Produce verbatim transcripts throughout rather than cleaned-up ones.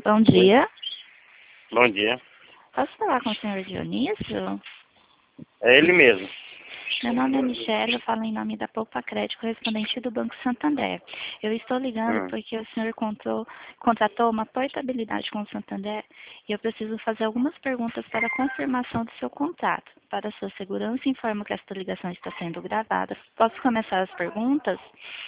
Bom dia. Bom dia. Posso falar com o senhor Dionísio? É ele mesmo. Meu nome é Michele, eu falo em nome da Poupa Crédito, correspondente do Banco Santander. Eu estou ligando Hum. porque o senhor contou, contratou uma portabilidade com o Santander e eu preciso fazer algumas perguntas para a confirmação do seu contrato. Para sua segurança, informo que esta ligação está sendo gravada. Posso começar as perguntas?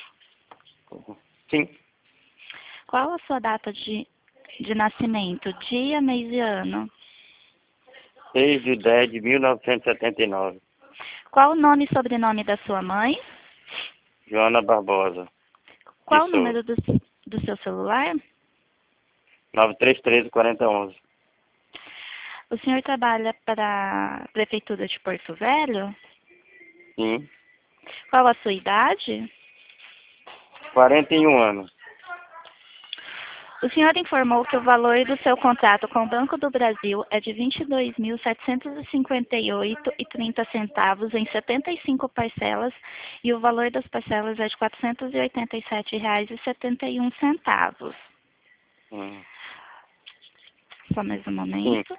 Sim. Qual a sua data de, de nascimento? Dia, mês e ano? seis de dez de mil novecentos e setenta e nove. Qual o nome e sobrenome da sua mãe? Joana Barbosa. Qual o Isso. número do, do seu celular? nove três três, quatro zero um um. O senhor trabalha para a Prefeitura de Porto Velho? Sim. Qual a sua idade? quarenta e um anos. O senhor informou que o valor do seu contrato com o Banco do Brasil é de vinte e dois mil, setecentos e cinquenta e oito reais e trinta centavos em setenta e cinco parcelas e o valor das parcelas é de quatrocentos e oitenta e sete reais e setenta e um centavos. Hum. Só mais um Sim. momento.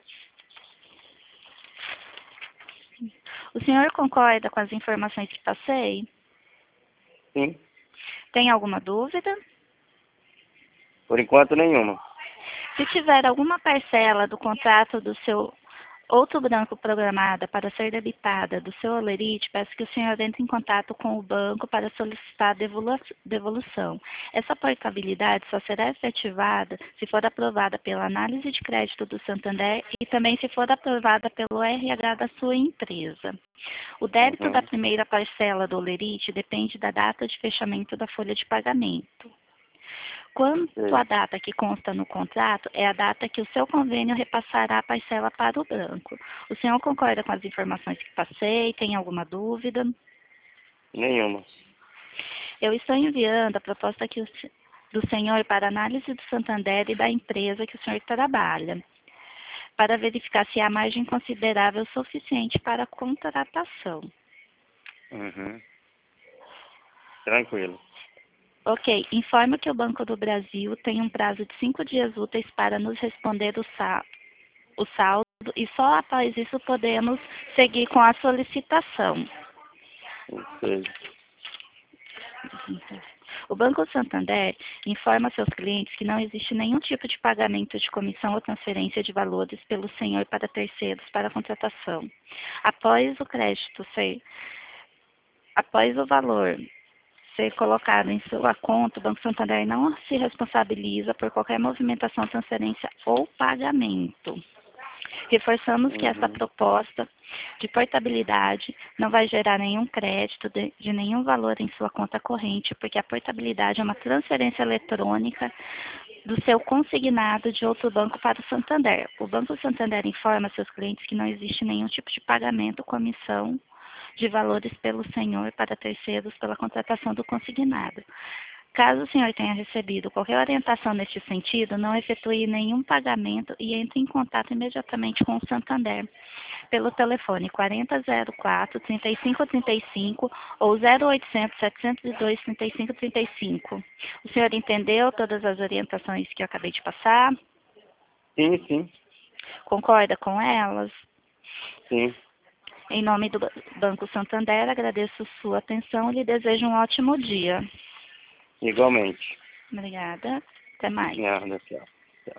O senhor concorda com as informações que passei? Sim. Tem alguma dúvida? Por enquanto, nenhuma. Se tiver alguma parcela do contrato do seu outro banco programada para ser debitada do seu holerite, peço que o senhor entre em contato com o banco para solicitar devolu- devolução. Essa portabilidade só será efetivada se for aprovada pela análise de crédito do Santander e também se for aprovada pelo R H da sua empresa. O débito Uhum. da primeira parcela do holerite depende da data de fechamento da folha de pagamento. Quanto Sim. à data que consta no contrato, é a data que o seu convênio repassará a parcela para o banco. O senhor concorda com as informações que passei? Tem alguma dúvida? Nenhuma. Eu estou enviando a proposta que o, se- do senhor para análise do Santander e da empresa que o senhor trabalha, para verificar se há margem considerável suficiente para a contratação. Uhum. Tranquilo. Ok, informo que o Banco do Brasil tem um prazo de cinco dias úteis para nos responder o, sa o saldo e só após isso podemos seguir com a solicitação. Sei. O Banco Santander informa seus clientes que não existe nenhum tipo de pagamento de comissão ou transferência de valores pelo senhor para terceiros para a contratação. Após o crédito ser, após o valor ser colocado em sua conta, o Banco Santander não se responsabiliza por qualquer movimentação, transferência ou pagamento. Reforçamos que essa Uhum. proposta de portabilidade não vai gerar nenhum crédito de, de nenhum valor em sua conta corrente, porque a portabilidade é uma transferência eletrônica do seu consignado de outro banco para o Santander. O Banco Santander informa seus clientes que não existe nenhum tipo de pagamento, comissão de valores pelo senhor para terceiros pela contratação do consignado. Caso o senhor tenha recebido qualquer orientação neste sentido, não efetue nenhum pagamento e entre em contato imediatamente com o Santander pelo telefone quarenta zero quatro, trinta e cinco trinta e cinco ou zero oitocentos, setecentos e dois, trinta e cinco trinta e cinco. O senhor entendeu todas as orientações que eu acabei de passar? Sim, sim. Concorda com elas? Sim. Em nome do Banco Santander, agradeço sua atenção e lhe desejo um ótimo dia. Igualmente. Obrigada. Até mais. Nada, tchau.